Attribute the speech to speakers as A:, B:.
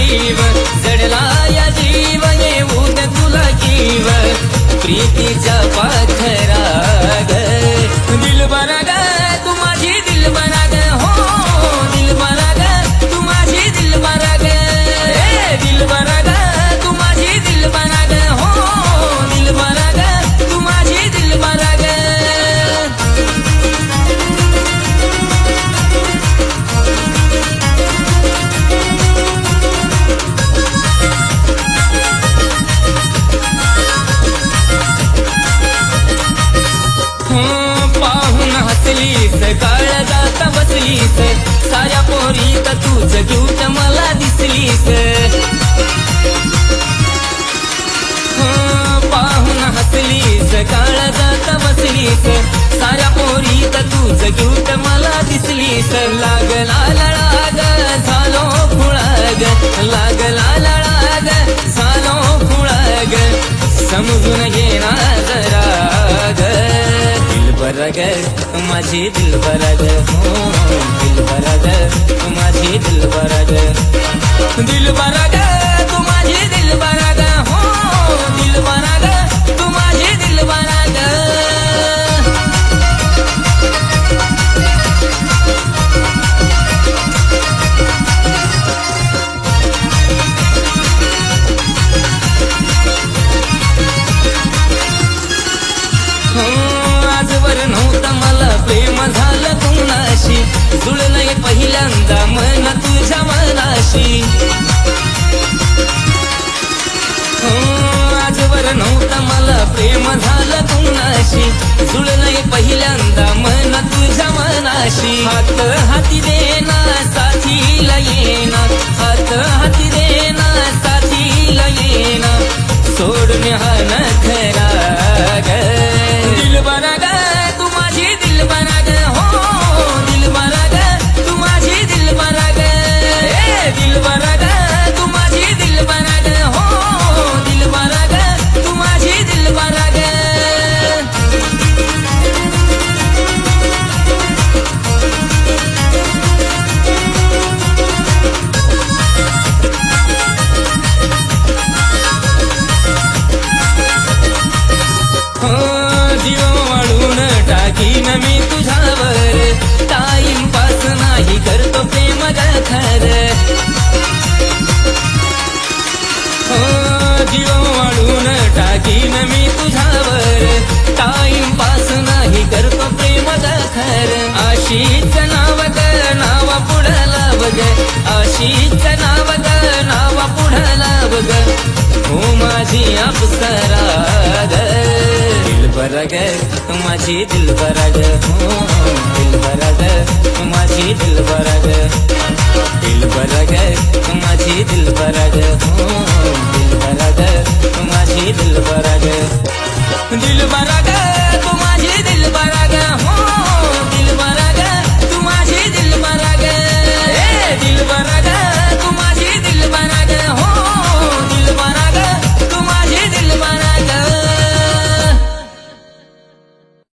A: जीव जडला या जीव येऊ दे तुला जीव प्रीतीच्या पाखरा ग दिलबरा ग तू माझी दिलबरा ग हो दिलबरा ग तू माझी दिलबरा ग दिलबरा ग तू माझी दिलबरा ग हो दिलबरा ग तू माझी दिलबरा ग काळ जाता बसलीस साऱ्या पोरीत तूच क्यूट मला दिसलीस पाहून हसलीस काळ जाता बसलीस साऱ्या पोरीत तूच क्यूट मला दिसलीस लागला लळाग झालो फुळाग लागला लळाग झालो फुळाग समजून घेना जरा ग दिलबरा ग माझी दिलबरा ग हो दिलबरा ग माझी दिलबरा ग दिलबरा ग तू माझी दिलबरा ग हो दिलबरा ग तू माझी दिलबरा ग आजवर नव्हतं मला प्रेम झालं कुणाशी जुळलंय पहिल्यांदा मन तुझ्या मनाशी आजवर नव्हतं मला प्रेम झालं कुणाशी जुळलंय पहिल्यांदा मन तुझ्या मनाशी हात हाती देना साथीला येना हात हाती देना साथीला येना सोडून हा नखरा ग दिलबरा ग तू माझी दिलबरा ग हो दिलबरा ग तू माझी दिलबरा ग दिलबरा ग तू माझी दिलबरा ग हो दिलबरा ग तू माझी दिलबरा ग टाकीन मी तुझ्यावर टाइमपास नाही करतो प्रेम ग खर जीव वाढून टाकीन मी तुझ्यावर टाइमपास नाही करतो प्रेम ग खर आशीच नाव ग नावा पुढला बघ आशीच नाव ग नावा पुढला बघ हो माझी अप्सरा ग दिलबरा ग माझी दिलबरा ग